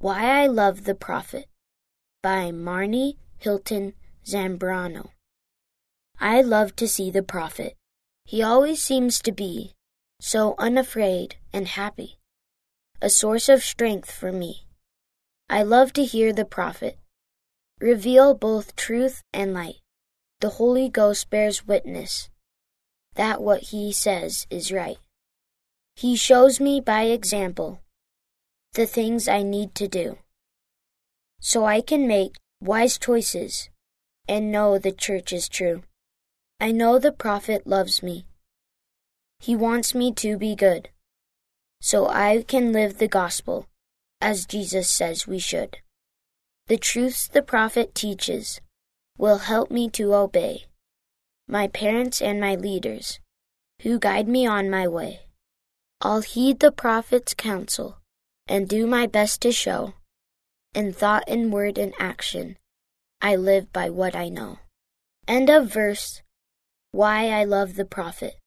Why I Love the Prophet by Marnie Hilton Zambrano. I love to see the prophet. He always seems to be so unafraid and happy, a source of strength for me. I love to hear the prophet reveal both truth and light. The Holy Ghost bears witness that what he says is right. He shows me by example the things I need to do, so I can make wise choices and know the church is true. I know the prophet loves me. He wants me to be good, so I can live the gospel as Jesus says we should. The truths the prophet teaches will help me to obey my parents and my leaders who guide me on my way. I'll heed the prophet's counsel and do my best to show, in thought and word and action, I live by what I know. End of verse. Why I Love the Prophet.